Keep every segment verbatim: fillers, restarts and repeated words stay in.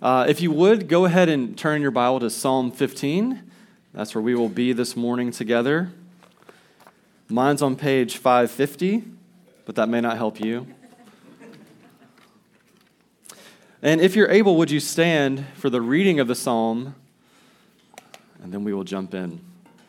Uh, if you would, go ahead and turn your Bible to Psalm fifteen. That's where we will be this morning together. Mine's on page five fifty, but that may not help you. And if you're able, would you stand for the reading of the psalm, and then we will jump in.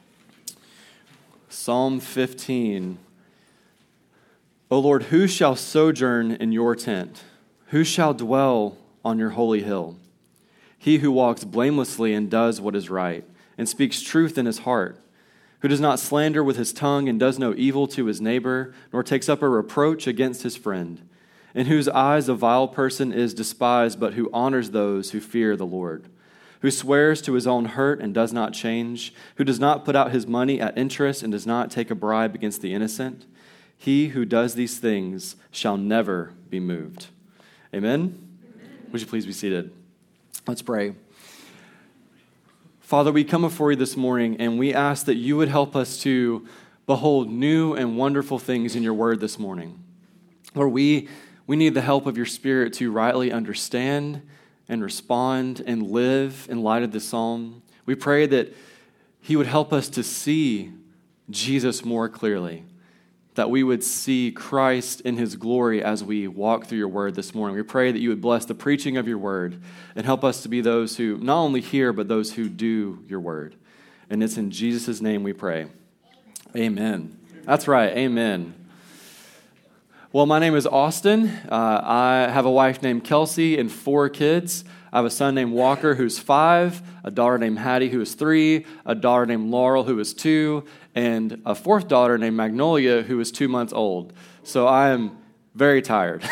Psalm fifteen. O Lord, who shall sojourn in your tent? Who shall dwell on your holy hill? He who walks blamelessly and does what is right, and speaks truth in his heart, who does not slander with his tongue and does no evil to his neighbor, nor takes up a reproach against his friend, in whose eyes a vile person is despised, but who honors those who fear the Lord, who swears to his own hurt and does not change, who does not put out his money at interest and does not take a bribe against the innocent. He who does these things shall never be moved. Amen? Amen. Would you please be seated? Let's pray. Father, we come before you this morning and we ask that you would help us to behold new and wonderful things in your word this morning. Lord, we, we need the help of your Spirit to rightly understand and respond and live in light of this psalm. We pray that he would help us to see Jesus more clearly, that we would see Christ in his glory as we walk through your word this morning. We pray that you would bless the preaching of your word and help us to be those who not only hear, but those who do your word. And it's in Jesus' name we pray. Amen. That's right. Amen. Well, my name is Austin. Uh, I have a wife named Kelsey and four kids. I have a son named Walker who's five, a daughter named Hattie who is three, a daughter named Laurel who is two, and a fourth daughter named Magnolia who is two months old. So I am very tired.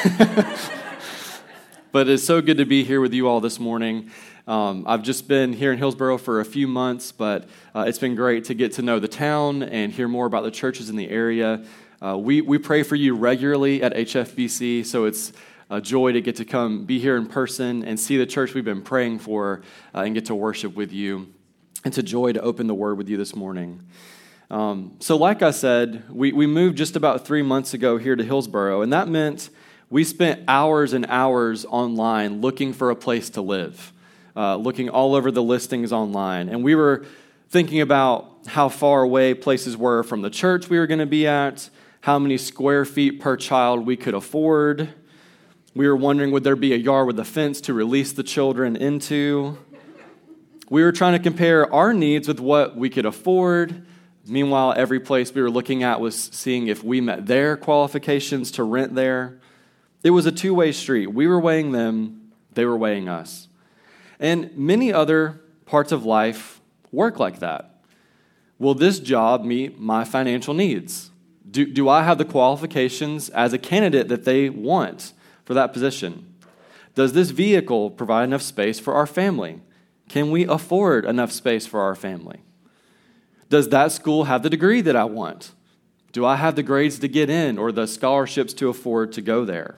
But it's so good to be here with you all this morning. Um, I've just been here in Hillsboro for a few months, but uh, it's been great to get to know the town and hear more about the churches in the area. Uh, we, we pray for you regularly at H F B C, so it's a joy to get to come be here in person and see the church we've been praying for uh, and get to worship with you. It's a joy to open the Word with you this morning. Um, so like I said, we, we moved just about three months ago here to Hillsboro, and that meant we spent hours and hours online looking for a place to live, uh, looking all over the listings online. And we were thinking about how far away places were from the church we were going to be at, how many square feet per child we could afford. We were wondering, would there be a yard with a fence to release the children into? We were trying to compare our needs with what we could afford. Meanwhile, every place we were looking at was seeing if we met their qualifications to rent there. It was a two-way street. We were weighing them, they were weighing us. And many other parts of life work like that. Will this job meet my financial needs? Do, do I have the qualifications as a candidate that they want for that position? Does this vehicle provide enough space for our family? Can we afford enough space for our family? Does that school have the degree that I want? Do I have the grades to get in or the scholarships to afford to go there?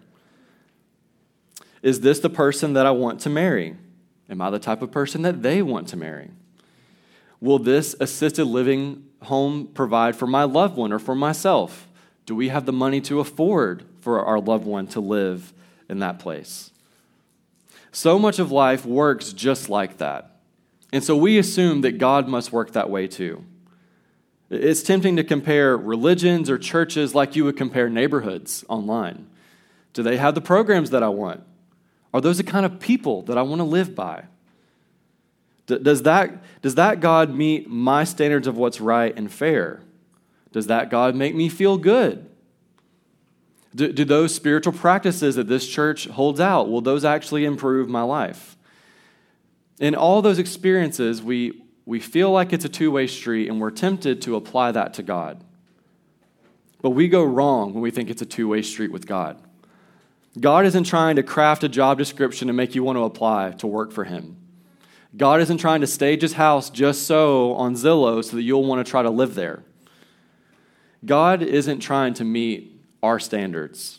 Is this the person that I want to marry? Am I the type of person that they want to marry? Will this assisted living home provide for my loved one or for myself? Do we have the money to afford for our loved one to live in that place? So much of life works just like that. And so we assume that God must work that way too. It's tempting to compare religions or churches like you would compare neighborhoods online. Do they have the programs that I want? Are those the kind of people that I want to live by? Does that, does that God meet my standards of what's right and fair? Does that God make me feel good? Do, do those spiritual practices that this church holds out, will those actually improve my life? In all those experiences, we, we feel like it's a two-way street, and we're tempted to apply that to God. But we go wrong when we think it's a two-way street with God. God isn't trying to craft a job description to make you want to apply to work for him. God isn't trying to stage his house just so on Zillow so that you'll want to try to live there. God isn't trying to meet our standards.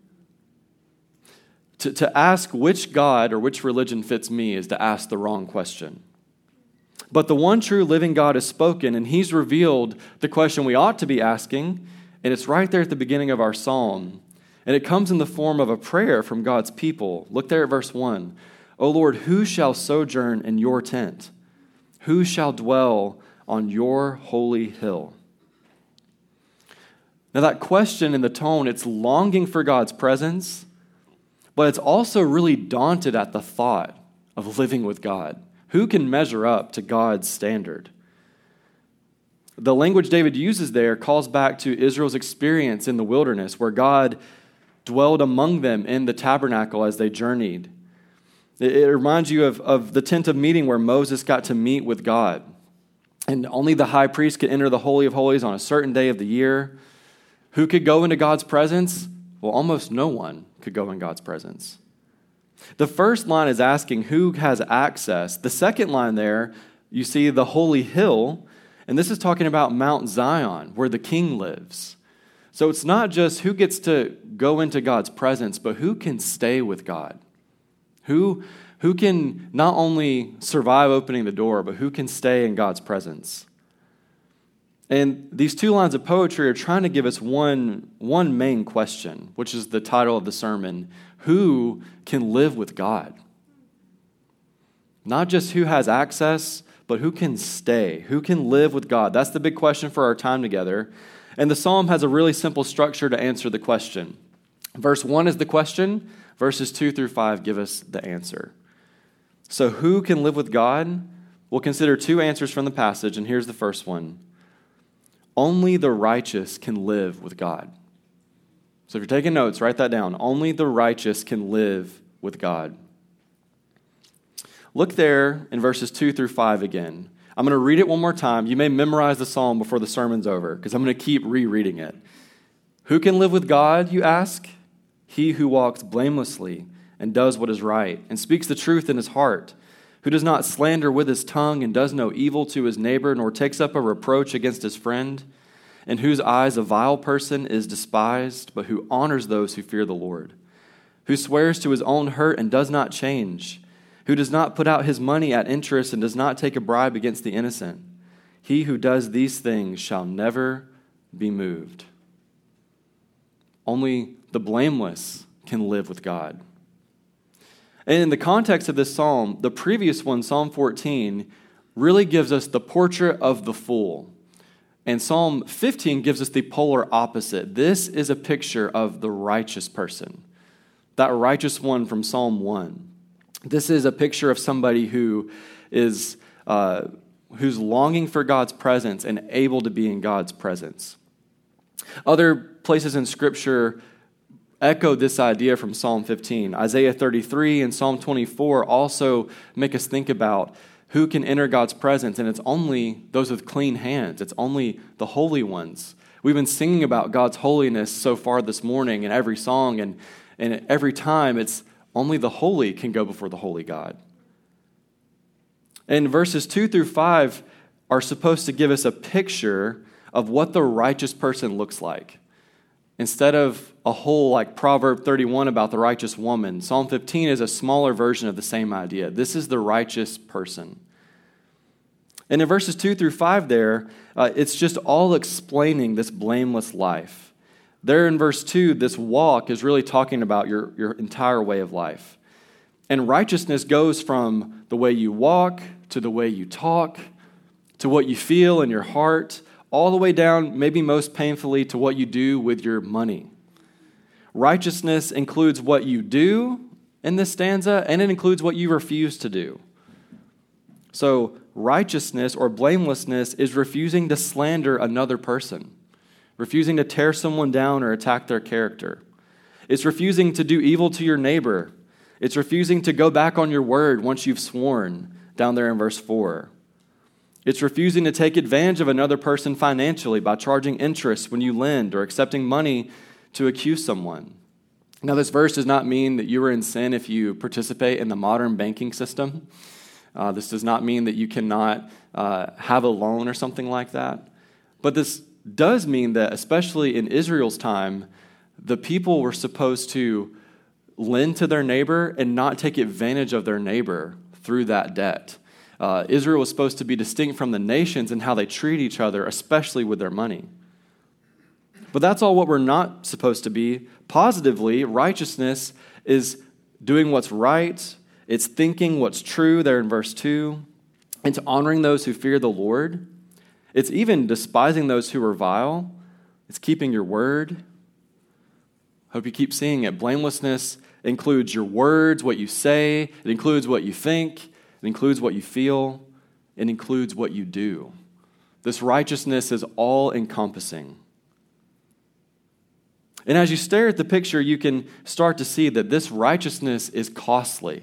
To, to ask which God or which religion fits me is to ask the wrong question. But the one true living God has spoken, and he's revealed the question we ought to be asking, and it's right there at the beginning of our psalm. And it comes in the form of a prayer from God's people. Look there at verse one. O Lord, who shall sojourn in your tent? Who shall dwell on your holy hill? Now that question in the tone, it's longing for God's presence, but it's also really daunted at the thought of living with God. Who can measure up to God's standard? The language David uses there calls back to Israel's experience in the wilderness, where God dwelled among them in the tabernacle as they journeyed. It, it reminds you of, of the tent of meeting where Moses got to meet with God. And only the high priest could enter the Holy of Holies on a certain day of the year. Who could go into God's presence? Well, almost no one could go in God's presence. The first line is asking who has access. The second line there, you see the holy hill, and this is talking about Mount Zion, where the king lives. So it's not just who gets to go into God's presence, but who can stay with God. Who, who can not only survive opening the door, but who can stay in God's presence. And these two lines of poetry are trying to give us one, one main question, which is the title of the sermon: who can live with God? Not just who has access, but who can stay? Who can live with God? That's the big question for our time together. And the psalm has a really simple structure to answer the question. Verse one is the question. Verses two through five give us the answer. So who can live with God? We'll consider two answers from the passage, and here's the first one. Only the righteous can live with God. So if you're taking notes, write that down. Only the righteous can live with God. Look there in verses two through five again. I'm going to read it one more time. You may memorize the psalm before the sermon's over, because I'm going to keep rereading it. Who can live with God, you ask? He who walks blamelessly and does what is right and speaks the truth in his heart, who does not slander with his tongue and does no evil to his neighbor, nor takes up a reproach against his friend, in whose eyes a vile person is despised, but who honors those who fear the Lord, who swears to his own hurt and does not change, who does not put out his money at interest and does not take a bribe against the innocent. He who does these things shall never be moved. Only the blameless can live with God. And in the context of this psalm, the previous one, Psalm fourteen, really gives us the portrait of the fool. And Psalm fifteen gives us the polar opposite. This is a picture of the righteous person, that righteous one from Psalm one. This is a picture of somebody who is uh, who's longing for God's presence and able to be in God's presence. Other places in Scripture echo this idea from Psalm fifteen. Isaiah thirty-three and Psalm twenty-four also make us think about who can enter God's presence, and it's only those with clean hands. It's only the holy ones. We've been singing about God's holiness so far this morning in every song, and, and every time it's only the holy can go before the holy God. And verses two through five are supposed to give us a picture of what the righteous person looks like. Instead of a whole like Proverb thirty-one about the righteous woman, Psalm fifteen is a smaller version of the same idea. This is the righteous person. And in verses two through five there, uh, it's just all explaining this blameless life. There in verse two, this walk is really talking about your, your entire way of life. And righteousness goes from the way you walk, to the way you talk, to what you feel in your heart, all the way down, maybe most painfully, to what you do with your money. Righteousness includes what you do in this stanza, and it includes what you refuse to do. So righteousness or blamelessness is refusing to slander another person, refusing to tear someone down or attack their character. It's refusing to do evil to your neighbor. It's refusing to go back on your word once you've sworn, down there in verse four. It's refusing to take advantage of another person financially by charging interest when you lend or accepting money to accuse someone. Now, this verse does not mean that you are in sin if you participate in the modern banking system. Uh, this does not mean that you cannot uh, have a loan or something like that. But this does mean that, especially in Israel's time, the people were supposed to lend to their neighbor and not take advantage of their neighbor through that debt. Uh, Israel was supposed to be distinct from the nations in how they treat each other, especially with their money. But that's all what we're not supposed to be. Positively, righteousness is doing what's right It's thinking what's true there in verse two. It's honoring those who fear the Lord. It's even despising those who are vile. It's keeping your word. Hope you keep seeing it. Blamelessness includes your words, what you say. It includes what you think. It includes what you feel. It includes what you do. This righteousness is all-encompassing. And as you stare at the picture, you can start to see that this righteousness is costly.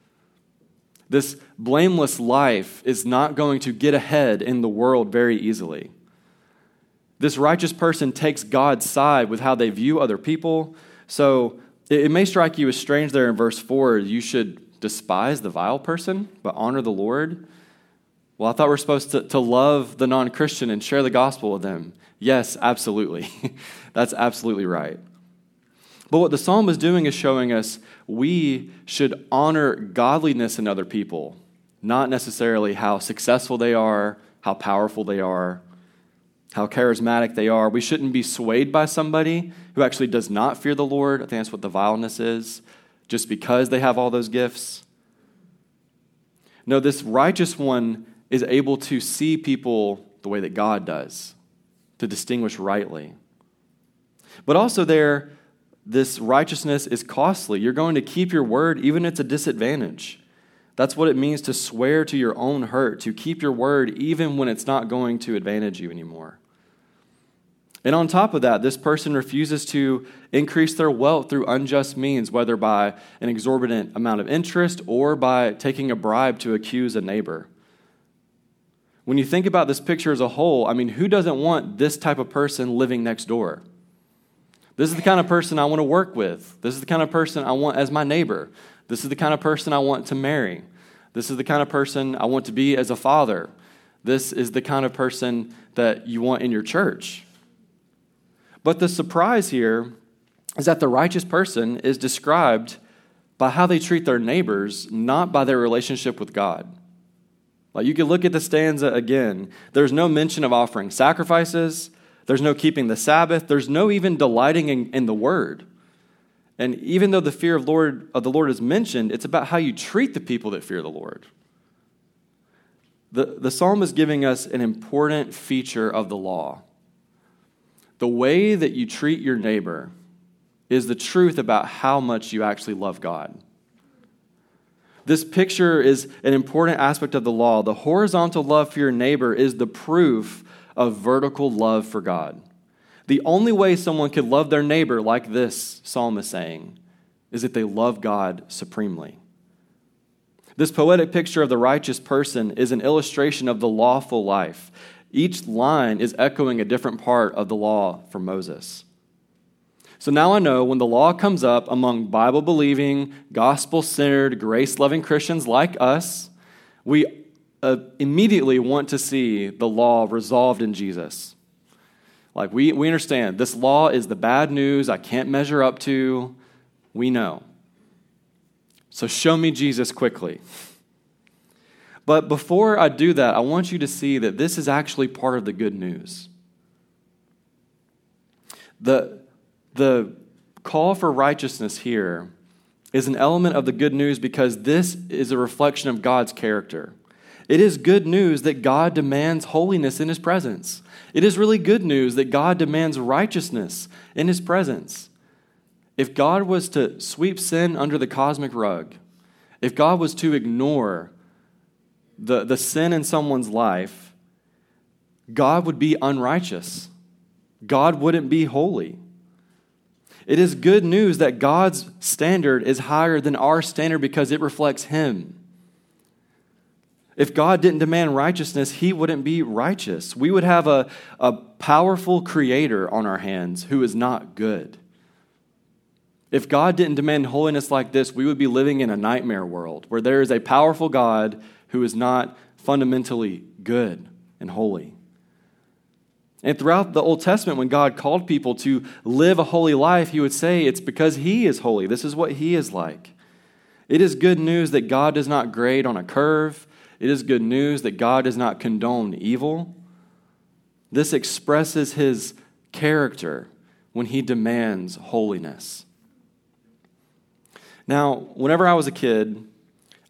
This blameless life is not going to get ahead in the world very easily. This righteous person takes God's side with how they view other people. So it may strike you as strange there in verse four, you should despise the vile person, but honor the Lord. Well, I thought we're supposed to, to love the non-Christian and share the gospel with them. Yes, absolutely. That's absolutely right. But what the psalm is doing is showing us we should honor godliness in other people, not necessarily how successful they are, how powerful they are, how charismatic they are. We shouldn't be swayed by somebody who actually does not fear the Lord. I think that's what the vileness is, just because they have all those gifts. No, this righteous one is able to see people the way that God does, to distinguish rightly. But also there, this righteousness is costly. You're going to keep your word even if it's a disadvantage. That's what it means to swear to your own hurt, to keep your word even when it's not going to advantage you anymore. And on top of that, this person refuses to increase their wealth through unjust means, whether by an exorbitant amount of interest or by taking a bribe to accuse a neighbor. When you think about this picture as a whole, I mean, who doesn't want this type of person living next door? This is the kind of person I want to work with. This is the kind of person I want as my neighbor. This is the kind of person I want to marry. This is the kind of person I want to be as a father. This is the kind of person that you want in your church. But the surprise here is that the righteous person is described by how they treat their neighbors, not by their relationship with God. Like you can look at the stanza again. There's no mention of offering sacrifices. There's no keeping the Sabbath. There's no even delighting in, in the word. And even though the fear of Lord of the Lord is mentioned, it's about how you treat the people that fear the Lord. The, the psalm is giving us an important feature of the law. The way that you treat your neighbor is the truth about how much you actually love God. This picture is an important aspect of the law. The horizontal love for your neighbor is the proof of vertical love for God. The only way someone could love their neighbor like this psalm is saying is if they love God supremely. This poetic picture of the righteous person is an illustration of the lawful life. Each line is echoing a different part of the law from Moses. So now I know when the law comes up among Bible-believing, gospel-centered, grace-loving Christians like us, we uh, immediately want to see the law resolved in Jesus. Like we, we understand this law is the bad news I can't measure up to. We know. So show me Jesus quickly. But before I do that, I want you to see that this is actually part of the good news. The, the call for righteousness here is an element of the good news because this is a reflection of God's character. It is good news that God demands holiness in His presence. It is really good news that God demands righteousness in His presence. If God was to sweep sin under the cosmic rug, if God was to ignore the, the sin in someone's life, God would be unrighteous. God wouldn't be holy. It is good news that God's standard is higher than our standard because it reflects Him. If God didn't demand righteousness, He wouldn't be righteous. We would have a, a powerful creator on our hands who is not good. If God didn't demand holiness like this, we would be living in a nightmare world where there is a powerful God who is not fundamentally good and holy. And throughout the Old Testament, when God called people to live a holy life, He would say it's because He is holy. This is what He is like. It is good news that God does not grade on a curve. It is good news that God does not condone evil. This expresses His character when He demands holiness. Now, whenever I was a kid,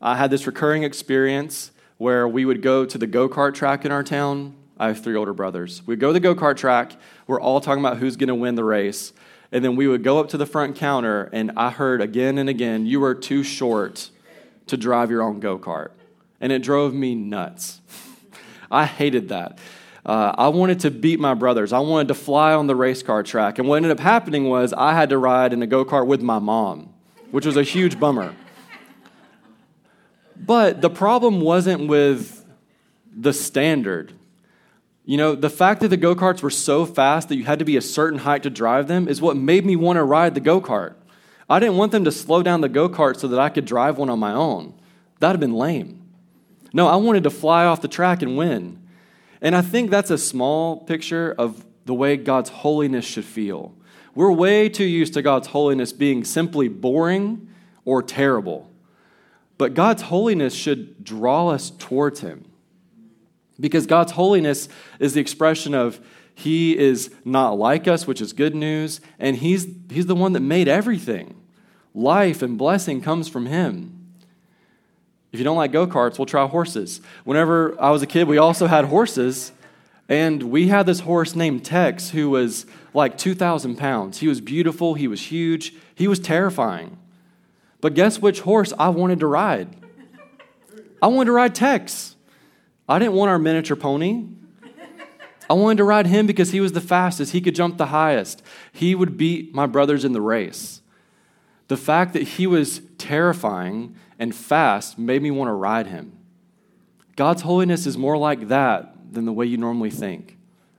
I had this recurring experience where we would go to the go-kart track in our town. I have three older brothers. We'd go to the go-kart track. We're all talking about who's going to win the race. And then we would go up to the front counter, and I heard again and again, you are too short to drive your own go-kart. And it drove me nuts. I hated that. Uh, I wanted to beat my brothers. I wanted to fly on the race car track. And what ended up happening was I had to ride in a go-kart with my mom, which was a huge bummer. But the problem wasn't with the standard. You know, the fact that the go-karts were so fast that you had to be a certain height to drive them is what made me want to ride the go-kart. I didn't want them to slow down the go-kart so that I could drive one on my own. That would have been lame. No, I wanted to fly off the track and win. And I think that's a small picture of the way God's holiness should feel. We're way too used to God's holiness being simply boring or terrible. But God's holiness should draw us towards him. Because God's holiness is the expression of he is not like us, which is good news, and he's, he's the one that made everything. Life and blessing comes from him. If you don't like go-karts, we'll try horses. Whenever I was a kid, we also had horses, and we had this horse named Tex who was like two thousand pounds. He was beautiful, he was huge, he was terrifying. But guess which horse I wanted to ride? I wanted to ride Tex. I didn't want our miniature pony. I wanted to ride him because he was the fastest. He could jump the highest. He would beat my brothers in the race. The fact that he was terrifying and fast made me want to ride him. God's holiness is more like that than the way you normally think.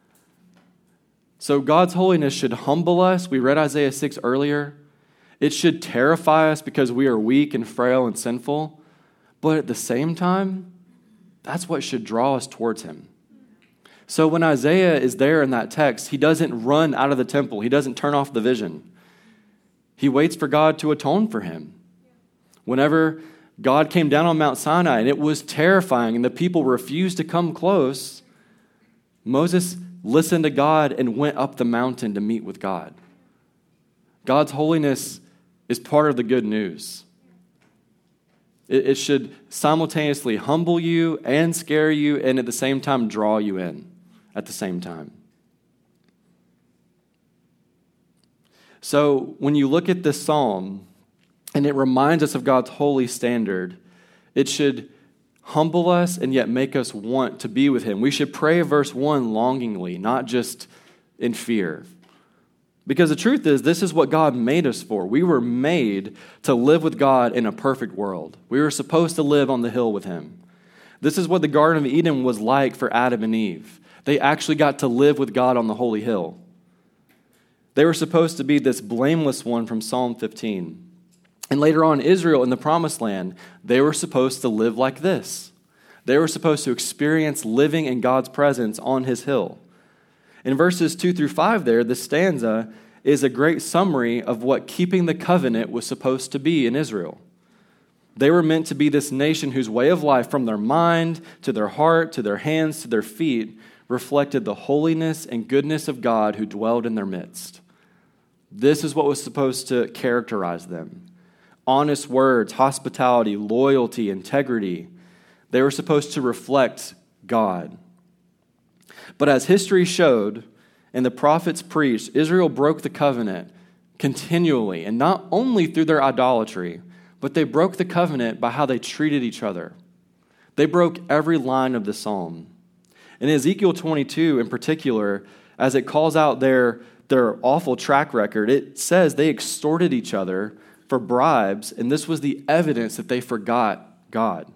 So God's holiness should humble us. We read Isaiah six earlier. It should terrify us because we are weak and frail and sinful. But at the same time, that's what should draw us towards him. So when Isaiah is there in that text, he doesn't run out of the temple. He doesn't turn off the vision. He waits for God to atone for him. Whenever God came down on Mount Sinai and it was terrifying and the people refused to come close, Moses listened to God and went up the mountain to meet with God. God's holiness is part of the good news. It, it should simultaneously humble you and scare you and at the same time draw you in at the same time. So when you look at this psalm and it reminds us of God's holy standard, it should humble us and yet make us want to be with him. We should pray verse one longingly, not just in fear. Because the truth is, this is what God made us for. We were made to live with God in a perfect world. We were supposed to live on the hill with him. This is what the Garden of Eden was like for Adam and Eve. They actually got to live with God on the holy hill. They were supposed to be this blameless one from Psalm fifteen. And later on, Israel in the Promised Land, they were supposed to live like this. They were supposed to experience living in God's presence on his hill. In verses two through five there, the stanza is a great summary of what keeping the covenant was supposed to be in Israel. They were meant to be this nation whose way of life, from their mind to their heart to their hands to their feet, reflected the holiness and goodness of God who dwelled in their midst. This is what was supposed to characterize them. Honest words, hospitality, loyalty, integrity. They were supposed to reflect God. But as history showed and the prophets preached, Israel broke the covenant continually, and not only through their idolatry, but they broke the covenant by how they treated each other. They broke every line of the psalm. In Ezekiel twenty-two in particular, as it calls out their, their awful track record, it says they extorted each other for bribes, and this was the evidence that they forgot God.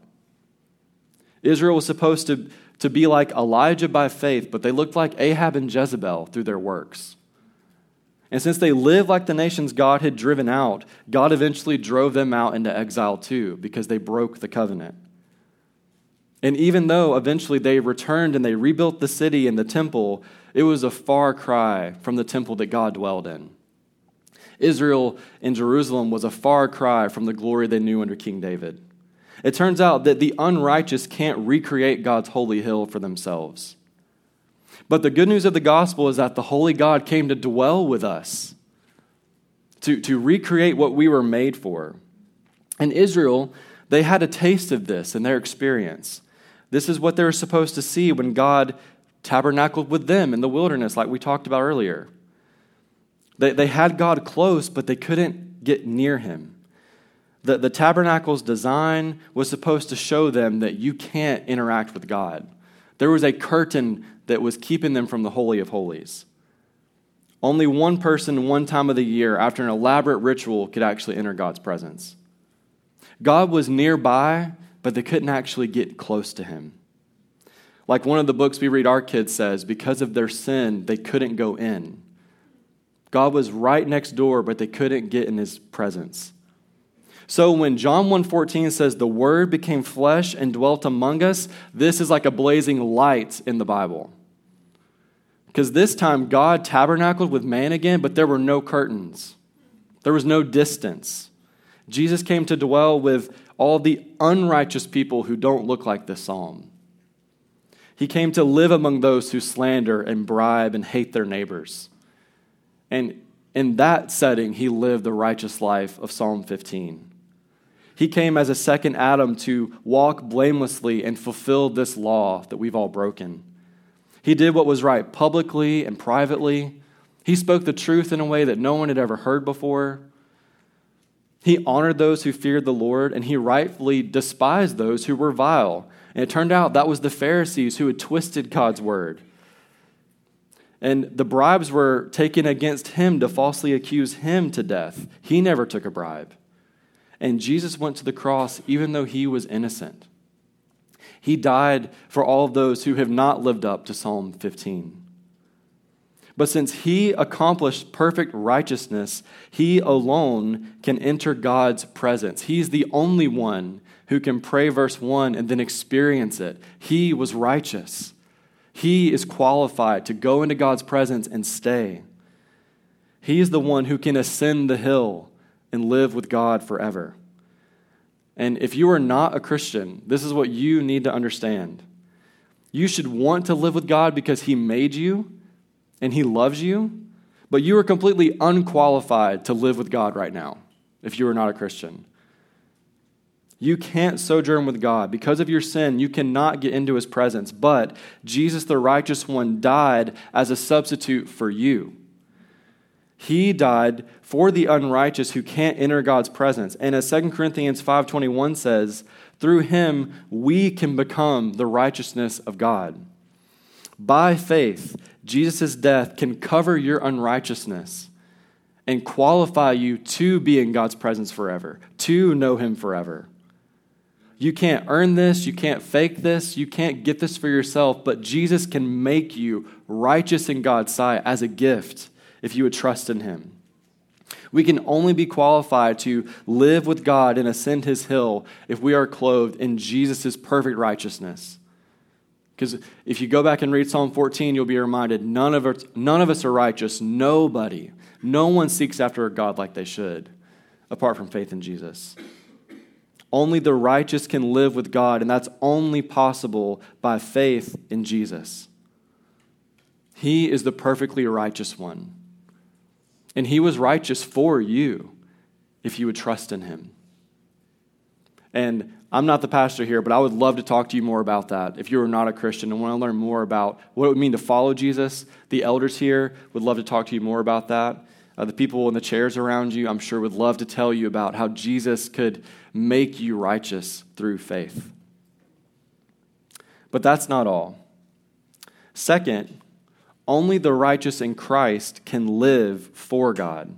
Israel was supposed to, to be like Elijah by faith, but they looked like Ahab and Jezebel through their works. And since they lived like the nations God had driven out, God eventually drove them out into exile too, because they broke the covenant. And even though eventually they returned and they rebuilt the city and the temple, it was a far cry from the temple that God dwelled in. Israel in Jerusalem was a far cry from the glory they knew under King David. It turns out that the unrighteous can't recreate God's holy hill for themselves. But the good news of the gospel is that the holy God came to dwell with us, to, to recreate what we were made for. And Israel, They had a taste of this in their experience. This is what they were supposed to see when God tabernacled with them in the wilderness, like we talked about earlier. They, they had God close, but they couldn't get near him. The, the tabernacle's design was supposed to show them that you can't interact with God. There was a curtain that was keeping them from the Holy of Holies. Only one person, one time of the year, after an elaborate ritual, could actually enter God's presence. God was nearby, but they couldn't actually get close to him. Like one of the books we read our kids says, because of their sin, they couldn't go in. God was right next door, but they couldn't get in his presence. So when John one fourteen says the Word became flesh and dwelt among us, this is like a blazing light in the Bible. Because this time God tabernacled with man again, but there were no curtains. There was no distance. Jesus came to dwell with all the unrighteous people who don't look like this psalm. He came to live among those who slander and bribe and hate their neighbors. And in that setting, he lived the righteous life of Psalm fifteen. He came as a second Adam to walk blamelessly and fulfill this law that we've all broken. He did what was right publicly and privately. He spoke the truth in a way that no one had ever heard before. He honored those who feared the Lord, and he rightfully despised those who were vile. And it turned out that was the Pharisees who had twisted God's word. And the bribes were taken against him to falsely accuse him to death. He never took a bribe. And Jesus went to the cross even though he was innocent. He died for all of those who have not lived up to Psalm fifteen. But since he accomplished perfect righteousness, he alone can enter God's presence. He's the only one who can pray verse one and then experience it. He was righteous. He is qualified to go into God's presence and stay. He is the one who can ascend the hill and live with God forever. And if you are not a Christian, this is what you need to understand. You should want to live with God because he made you and he loves you, but you are completely unqualified to live with God right now if you are not a Christian. You can't sojourn with God. Because of your sin, you cannot get into his presence. But Jesus, the righteous one, died as a substitute for you. He died for the unrighteous who can't enter God's presence. And as Second Corinthians five twenty-one says, through him we can become the righteousness of God. By faith, Jesus' death can cover your unrighteousness and qualify you to be in God's presence forever, to know him forever. You can't earn this, you can't fake this, you can't get this for yourself, but Jesus can make you righteous in God's sight as a gift if you would trust in him. We can only be qualified to live with God and ascend his hill if we are clothed in Jesus' perfect righteousness. Because if you go back and read Psalm fourteen, you'll be reminded none of us, none of us are righteous. Nobody, no one seeks after a God like they should, apart from faith in Jesus. Only the righteous can live with God, and that's only possible by faith in Jesus. He is the perfectly righteous one. And he was righteous for you if you would trust in him. And I'm not the pastor here, but I would love to talk to you more about that. If you are not a Christian and want to learn more about what it would mean to follow Jesus, the elders here would love to talk to you more about that. Uh, the people in the chairs around you, I'm sure, would love to tell you about how Jesus could make you righteous through faith. But that's not all. Second, only the righteous in Christ can live for God.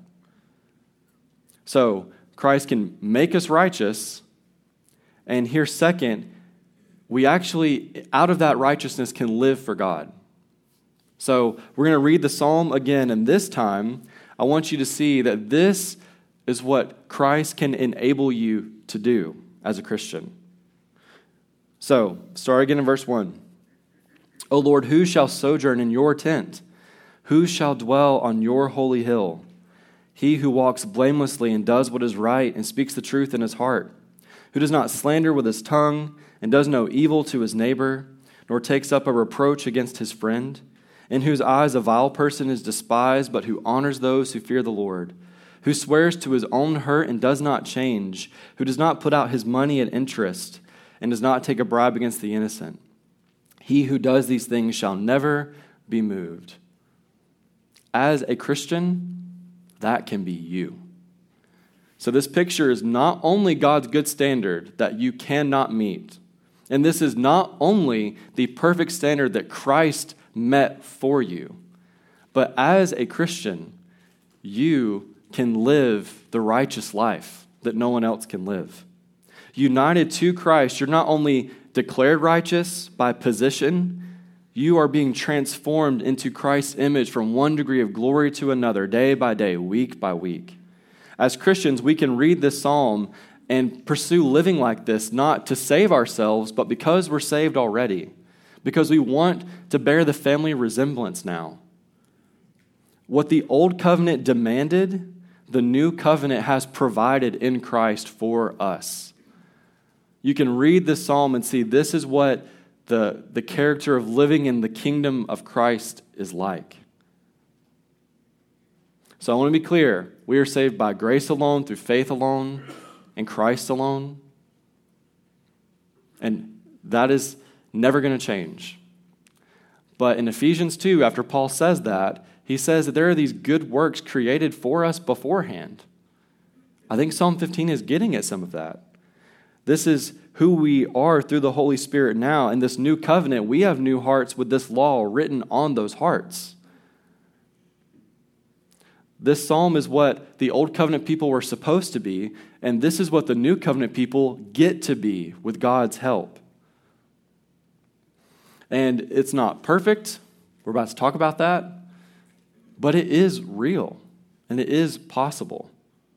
So, Christ can make us righteous, and here, second, we actually, out of that righteousness, can live for God. So, we're going to read the psalm again, and this time, I want you to see that this is what Christ can enable you to do as a Christian. So, start again in verse one. O Lord, who shall sojourn in your tent? Who shall dwell on your holy hill? He who walks blamelessly and does what is right and speaks the truth in his heart, who does not slander with his tongue and does no evil to his neighbor, nor takes up a reproach against his friend, in whose eyes a vile person is despised, but who honors those who fear the Lord, who swears to his own hurt and does not change, who does not put out his money at interest and does not take a bribe against the innocent. He who does these things shall never be moved. As a Christian, that can be you. So this picture is not only God's good standard that you cannot meet, and this is not only the perfect standard that Christ met for you, but as a Christian, you can live the righteous life that no one else can live. United to Christ, you're not only declared righteous by position, you are being transformed into Christ's image from one degree of glory to another, day by day, week by week. As Christians, we can read this psalm and pursue living like this, not to save ourselves, but because we're saved already, because we want to bear the family resemblance now. What the old covenant demanded, the new covenant has provided in Christ for us. You can read this psalm and see this is what the, the character of living in the kingdom of Christ is like. So I want to be clear. We are saved by grace alone, through faith alone, in Christ alone. And that is never going to change. But in Ephesians two, after Paul says that, he says that there are these good works created for us beforehand. I think Psalm fifteen is getting at some of that. This is who we are through the Holy Spirit now. In this new covenant, we have new hearts with this law written on those hearts. This psalm is what the old covenant people were supposed to be, and this is what the new covenant people get to be with God's help. And it's not perfect. We're about to talk about that. But it is real, and it is possible.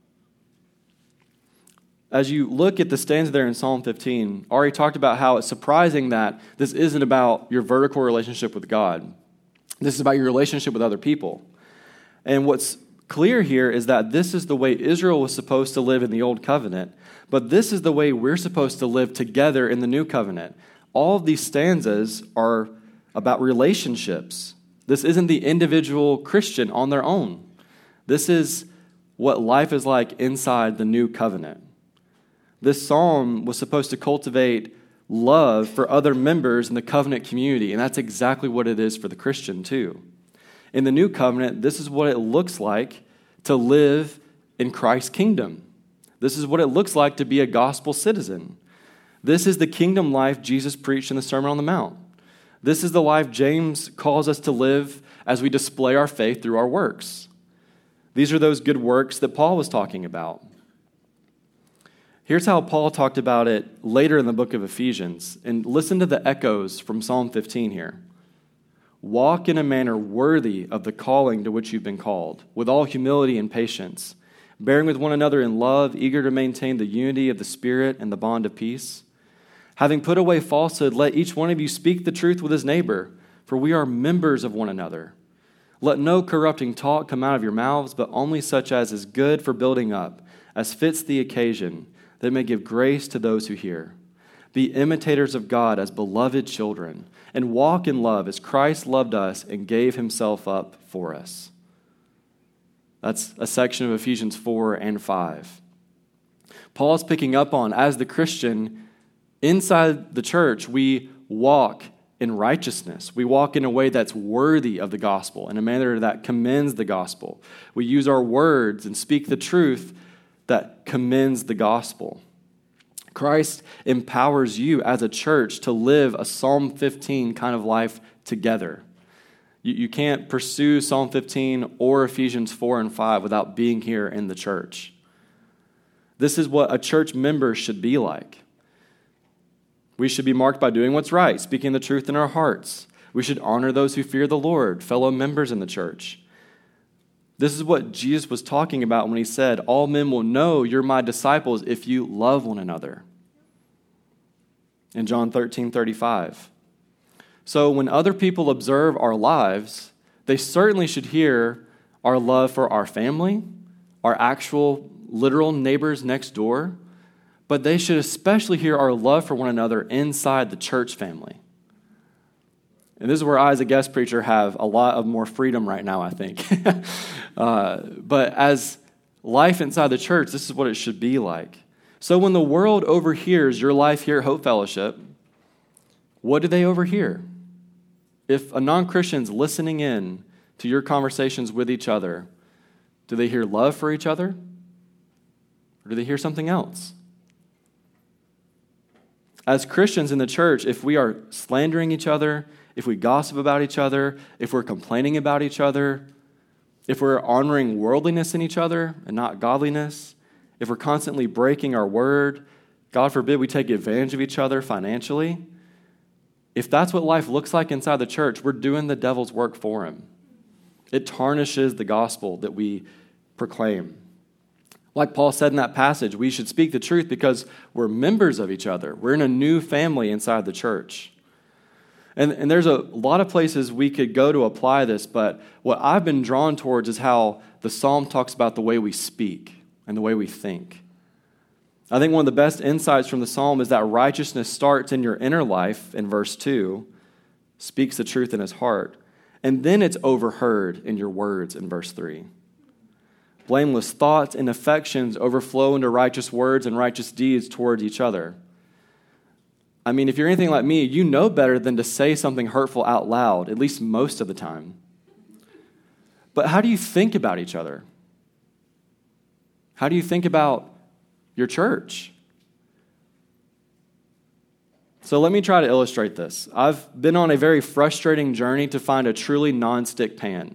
As you look at the stanza there in Psalm fifteen, Ari talked about how it's surprising that this isn't about your vertical relationship with God. This is about your relationship with other people. And what's clear here is that this is the way Israel was supposed to live in the Old Covenant, but this is the way we're supposed to live together in the New Covenant. All of these stanzas are about relationships. This isn't the individual Christian on their own. This is what life is like inside the New Covenant. This psalm was supposed to cultivate love for other members in the covenant community, and that's exactly what it is for the Christian too. In the New Covenant, this is what it looks like to live in Christ's kingdom. This is what it looks like to be a gospel citizen. This is the kingdom life Jesus preached in the Sermon on the Mount. This is the life James calls us to live as we display our faith through our works. These are those good works that Paul was talking about. Here's how Paul talked about it later in the book of Ephesians. And listen to the echoes from Psalm fifteen here. Walk in a manner worthy of the calling to which you've been called, with all humility and patience, bearing with one another in love, eager to maintain the unity of the Spirit and the bond of peace. Having put away falsehood, let each one of you speak the truth with his neighbor, for we are members of one another. Let no corrupting talk come out of your mouths, but only such as is good for building up, as fits the occasion, that it may give grace to those who hear. Be imitators of God as beloved children, and walk in love as Christ loved us and gave himself up for us. That's a section of Ephesians four and five. Paul's picking up on, as the Christian, inside the church, we walk in righteousness. We walk in a way that's worthy of the gospel, in a manner that commends the gospel. We use our words and speak the truth that commends the gospel. Christ empowers you as a church to live a Psalm fifteen kind of life together. You, you can't pursue Psalm fifteen or Ephesians four and five without being here in the church. This is what a church member should be like. We should be marked by doing what's right, speaking the truth in our hearts. We should honor those who fear the Lord, fellow members in the church. This is what Jesus was talking about when he said, all men will know you're my disciples if you love one another. In John thirteen thirty-five. So when other people observe our lives, they certainly should hear our love for our family, our actual literal neighbors next door, but they should especially hear our love for one another inside the church family. And this is where I, as a guest preacher, have a lot of more freedom right now, I think. uh, but as life inside the church, this is what it should be like. So when the world overhears your life here at Hope Fellowship, what do they overhear? If a non-Christian's listening in to your conversations with each other, do they hear love for each other? Or do they hear something else? As Christians in the church, if we are slandering each other, if we gossip about each other, if we're complaining about each other, if we're honoring worldliness in each other and not godliness, if we're constantly breaking our word, God forbid we take advantage of each other financially, if that's what life looks like inside the church, we're doing the devil's work for him. It tarnishes the gospel that we proclaim. Like Paul said in that passage, we should speak the truth because we're members of each other. We're in a new family inside the church. And, and there's a lot of places we could go to apply this, but what I've been drawn towards is how the psalm talks about the way we speak and the way we think. I think one of the best insights from the psalm is that righteousness starts in your inner life in verse two, speaks the truth in his heart, and then it's overheard in your words in verse three. Blameless thoughts and affections overflow into righteous words and righteous deeds towards each other. I mean, if you're anything like me, you know better than to say something hurtful out loud, at least most of the time. But how do you think about each other? How do you think about your church? So let me try to illustrate this. I've been on a very frustrating journey to find a truly non-stick pan.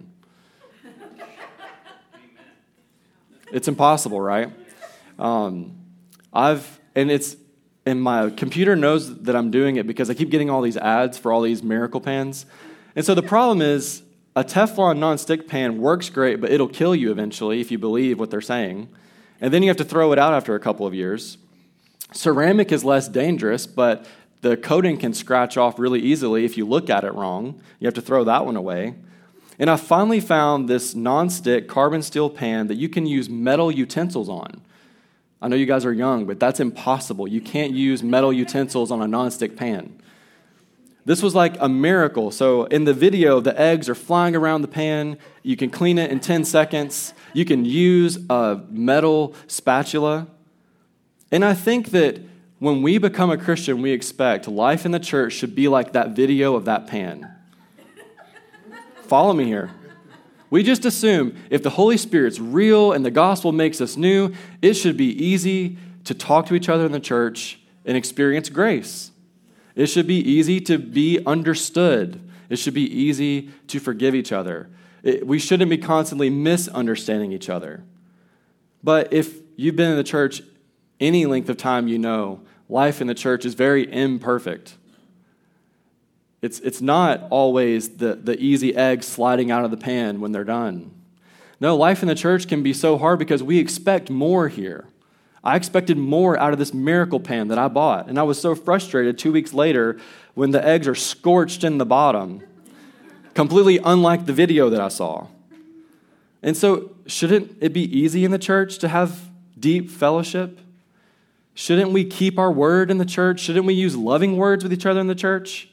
It's impossible, right? Um, I've and it's and my computer knows that I'm doing it because I keep getting all these ads for all these miracle pans. And so the problem is a Teflon non-stick pan works great, but it'll kill you eventually if you believe what they're saying. And then you have to throw it out after a couple of years. Ceramic is less dangerous, but the coating can scratch off really easily if you look at it wrong. You have to throw that one away. And I finally found this non-stick carbon steel pan that you can use metal utensils on. I know you guys are young, but that's impossible. You can't use metal utensils on a non-stick pan. This was like a miracle. So in the video, the eggs are flying around the pan. You can clean it in ten seconds. You can use a metal spatula. And I think that when we become a Christian, we expect life in the church should be like that video of that pan. Follow me here. We just assume if the Holy Spirit's real and the gospel makes us new, it should be easy to talk to each other in the church and experience grace. It should be easy to be understood. It should be easy to forgive each other. It, we shouldn't be constantly misunderstanding each other. But if you've been in the church any length of time, you know life in the church is very imperfect. It's it's not always the, the easy eggs sliding out of the pan when they're done. No, life in the church can be so hard because we expect more here. I expected more out of this miracle pan that I bought, and I was so frustrated two weeks later when the eggs are scorched in the bottom, completely unlike the video that I saw. And so, shouldn't it be easy in the church to have deep fellowship? Shouldn't we keep our word in the church? Shouldn't we use loving words with each other in the church?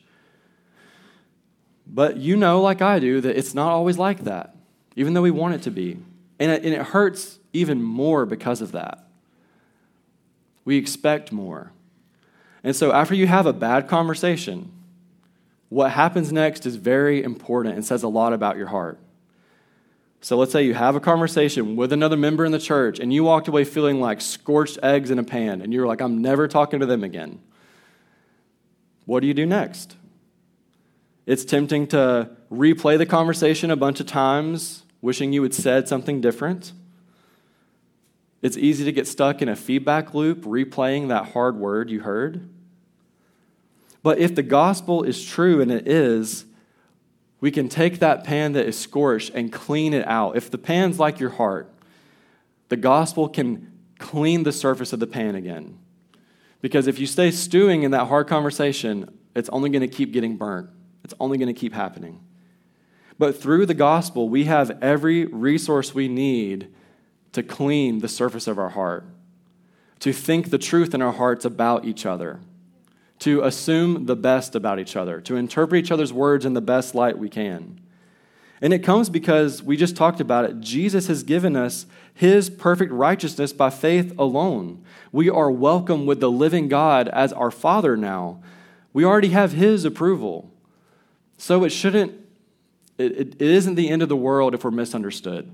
But you know, like I do, that it's not always like that, even though we want it to be. And it, and it hurts even more because of that. We expect more. And so after you have a bad conversation, what happens next is very important and says a lot about your heart. So let's say you have a conversation with another member in the church and you walked away feeling like scorched eggs in a pan and you're like, I'm never talking to them again. What do you do next? It's tempting to replay the conversation a bunch of times, wishing you had said something different. It's easy to get stuck in a feedback loop, replaying that hard word you heard. But if the gospel is true, and it is, we can take that pan that is scorched and clean it out. If the pan's like your heart, the gospel can clean the surface of the pan again. Because if you stay stewing in that hard conversation, it's only going to keep getting burnt. It's only going to keep happening. But through the gospel, we have every resource we need to clean the surface of our heart, to think the truth in our hearts about each other, to assume the best about each other, to interpret each other's words in the best light we can. And it comes because, we just talked about it, Jesus has given us his perfect righteousness by faith alone. We are welcome with the living God as our Father now. We already have his approval. So it shouldn't, it, it, it isn't the end of the world if we're misunderstood.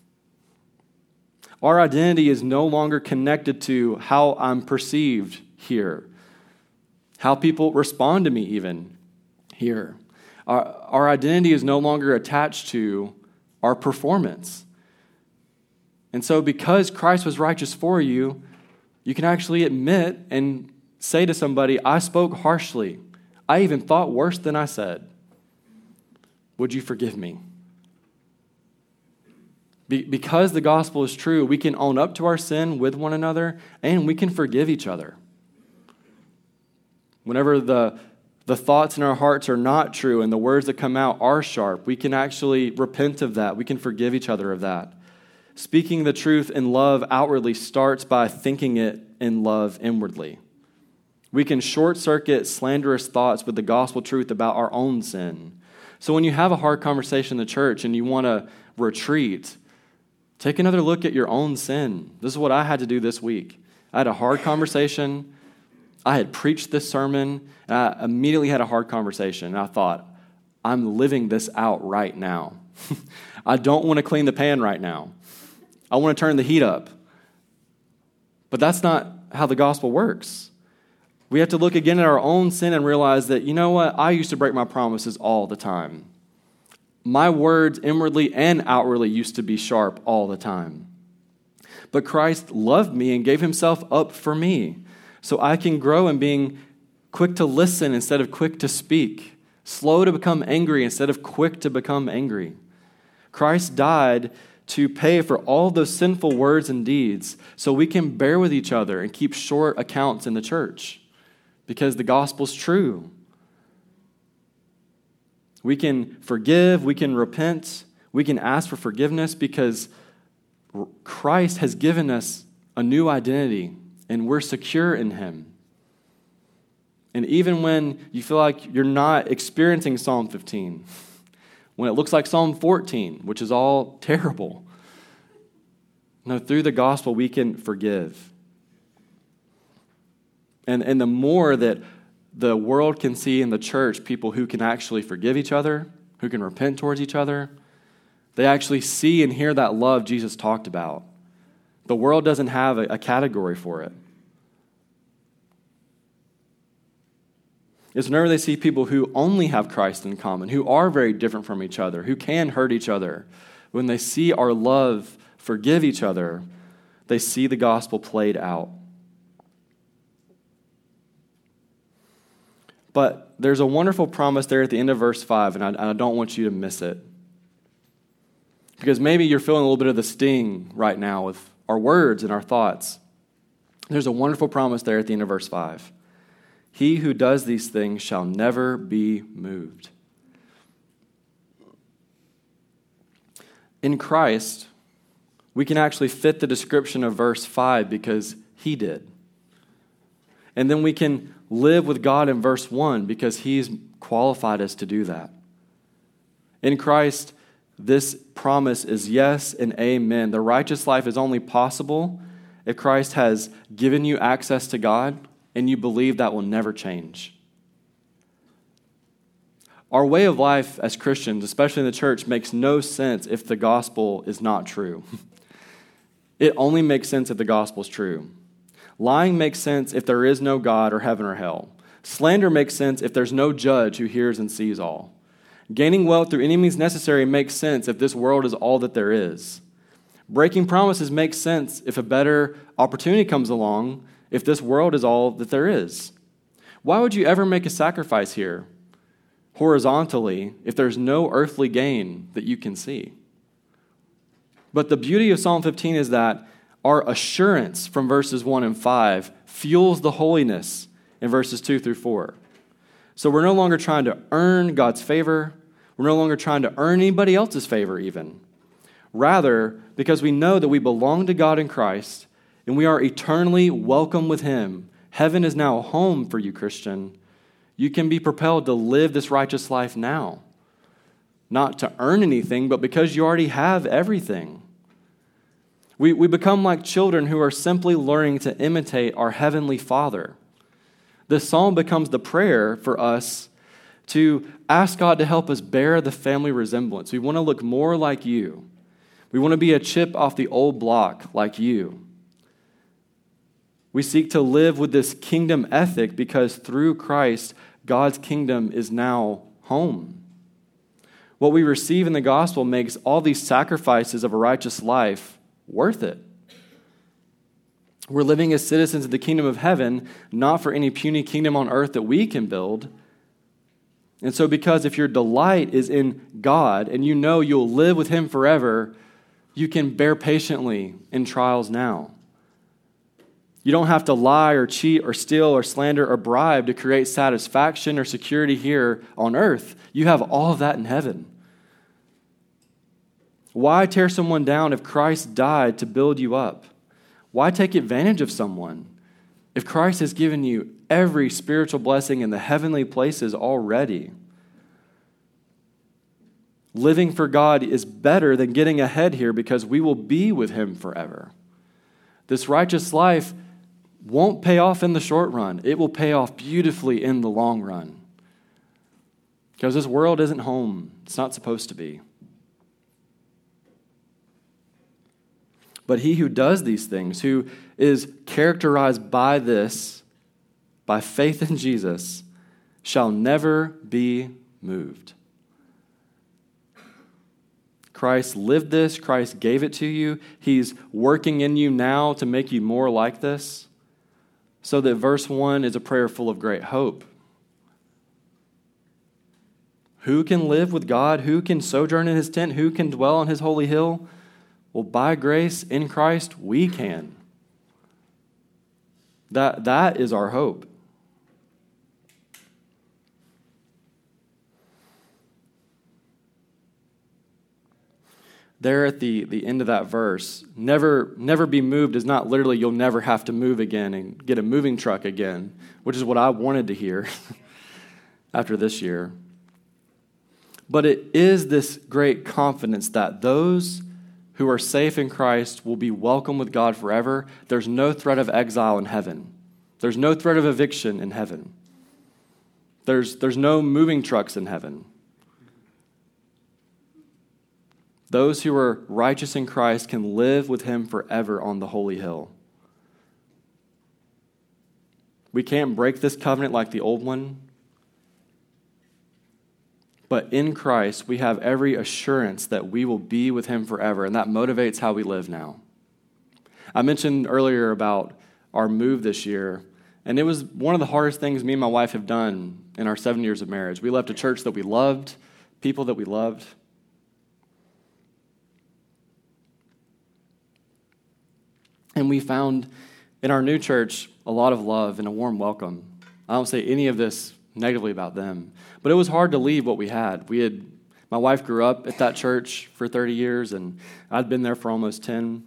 Our identity is no longer connected to how I'm perceived here, how people respond to me even here. Our, our identity is no longer attached to our performance. And so because Christ was righteous for you, you can actually admit and say to somebody, I spoke harshly. I even thought worse than I said. Would you forgive me? Be- because the gospel is true, we can own up to our sin with one another, and we can forgive each other. Whenever the, the thoughts in our hearts are not true and the words that come out are sharp, we can actually repent of that. We can forgive each other of that. Speaking the truth in love outwardly starts by thinking it in love inwardly. We can short-circuit slanderous thoughts with the gospel truth about our own sin. So when you have a hard conversation in the church and you want to retreat, take another look at your own sin. This is what I had to do this week. I had a hard conversation. I had preached this sermon, and I immediately had a hard conversation. And I thought, I'm living this out right now. I don't want to clean the pan right now. I want to turn the heat up. But that's not how the gospel works. We have to look again at our own sin and realize that, you know what, I used to break my promises all the time. My words inwardly and outwardly used to be sharp all the time. But Christ loved me and gave himself up for me, so I can grow in being quick to listen instead of quick to speak, slow to become angry instead of quick to become angry. Christ died to pay for all those sinful words and deeds so we can bear with each other and keep short accounts in the church because the gospel's true. We can forgive, we can repent, we can ask for forgiveness because Christ has given us a new identity and we're secure in him. And even when you feel like you're not experiencing Psalm fifteen, when it looks like Psalm fourteen, which is all terrible, no, through the gospel we can forgive. And, and the more that the world can see in the church people who can actually forgive each other, who can repent towards each other, they actually see and hear that love Jesus talked about. The world doesn't have a, a category for it. It's whenever they see people who only have Christ in common, who are very different from each other, who can hurt each other, when they see our love forgive each other, they see the gospel played out. But there's a wonderful promise there at the end of verse five, and I, and I don't want you to miss it. Because maybe you're feeling a little bit of the sting right now with our words and our thoughts. There's a wonderful promise there at the end of verse five. He who does these things shall never be moved. In Christ, we can actually fit the description of verse five because he did. And then we can live with God in verse one because he's qualified us to do that. In Christ, this promise is yes and amen. The righteous life is only possible if Christ has given you access to God and you believe that will never change. Our way of life as Christians, especially in the church, makes no sense if the gospel is not true. It only makes sense if the gospel is true. Lying makes sense if there is no God or heaven or hell. Slander makes sense if there's no judge who hears and sees all. Gaining wealth through any means necessary makes sense if this world is all that there is. Breaking promises makes sense if a better opportunity comes along, if this world is all that there is. Why would you ever make a sacrifice here, horizontally, if there's no earthly gain that you can see? But the beauty of Psalm fifteen is that our assurance from verses one and five fuels the holiness in verses two through four. So we're no longer trying to earn God's favor. We're no longer trying to earn anybody else's favor even. Rather, because we know that we belong to God in Christ and we are eternally welcome with him, heaven is now a home for you, Christian. You can be propelled to live this righteous life now. not to earn anything, but because you already have everything. We, we become like children who are simply learning to imitate our Heavenly Father. This psalm becomes the prayer for us to ask God to help us bear the family resemblance. We want to look more like you. We want to be a chip off the old block like you. We seek to live with this kingdom ethic because through Christ, God's kingdom is now home. What we receive in the gospel makes all these sacrifices of a righteous life worth it. We're living as citizens of the kingdom of heaven, not for any puny kingdom on earth that we can build. And so because if your delight is in God and you know you'll live with him forever, you can bear patiently in trials now. You don't have to lie or cheat or steal or slander or bribe to create satisfaction or security here on earth. You have all of that in heaven. Why tear someone down if Christ died to build you up? Why take advantage of someone if Christ has given you every spiritual blessing in the heavenly places already? Living for God is better than getting ahead here because we will be with him forever. This righteous life won't pay off in the short run. It will pay off beautifully in the long run. Because this world isn't home. It's not supposed to be. But he who does these things, who is characterized by this, by faith in Jesus, shall never be moved. Christ lived this. Christ gave it to you. He's working in you now to make you more like this. So that verse one is a prayer full of great hope. Who can live with God? Who can sojourn in his tent? Who can dwell on his holy hill? Well, by grace in Christ, we can. That, that is our hope. There at the, the end of that verse, never, never be moved is not literally you'll never have to move again and get a moving truck again, which is what I wanted to hear after this year. But it is this great confidence that those who are safe in Christ will be welcome with God forever. There's no threat of exile in heaven. There's no threat of eviction in heaven. There's, there's no moving trucks in heaven. Those who are righteous in Christ can live with him forever on the holy hill. We can't break this covenant like the old one. But in Christ, we have every assurance that we will be with him forever, and that motivates how we live now. I mentioned earlier about our move this year, and it was one of the hardest things me and my wife have done in our seven years of marriage. We left a church that we loved, people that we loved. And we found in our new church a lot of love and a warm welcome. I don't say any of this negatively about them, but it was hard to leave what we had. We had, my wife grew up at that church for thirty years, and I'd been there for almost ten.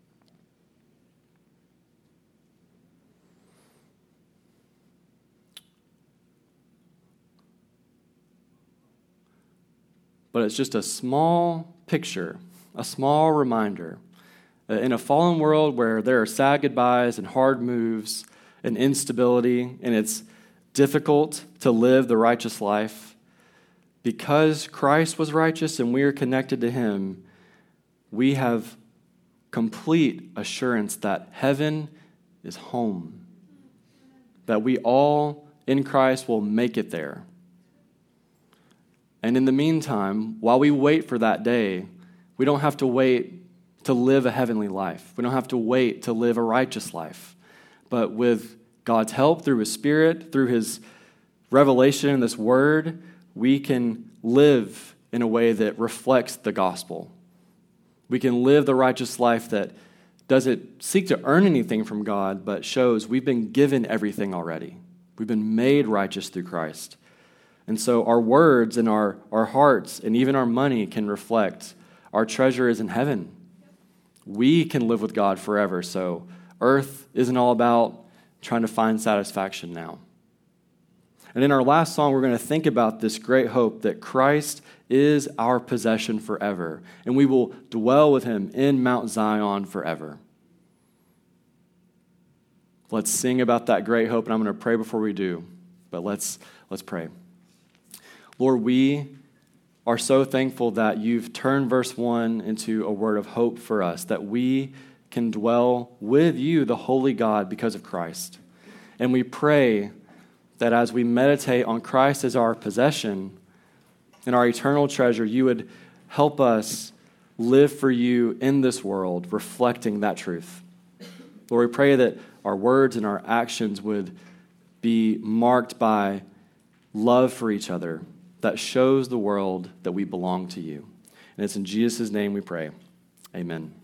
But it's just a small picture, a small reminder. In a fallen world where there are sad goodbyes and hard moves and instability, and it's difficult to live the righteous life, because Christ was righteous and we are connected to him, we have complete assurance that heaven is home, that we all in Christ will make it there. And in the meantime, while we wait for that day, we don't have to wait to live a heavenly life. We don't have to wait to live a righteous life. But with God's help, through his Spirit, through his revelation in this word, we can live in a way that reflects the gospel. We can live the righteous life that doesn't seek to earn anything from God, but shows we've been given everything already. We've been made righteous through Christ. And so our words and our, our hearts and even our money can reflect our treasure is in heaven. We can live with God forever, so earth isn't all about trying to find satisfaction now. And in our last song, we're going to think about this great hope that Christ is our possession forever, and we will dwell with him in Mount Zion forever. Let's sing about that great hope, and I'm going to pray before we do. But let's let's pray. Lord, we are so thankful that you've turned verse one into a word of hope for us, that we can dwell with you, the holy God, because of Christ. And we pray that as we meditate on Christ as our possession and our eternal treasure, you would help us live for you in this world, reflecting that truth. Lord, we pray that our words and our actions would be marked by love for each other that shows the world that we belong to you. And it's in Jesus' name we pray. Amen.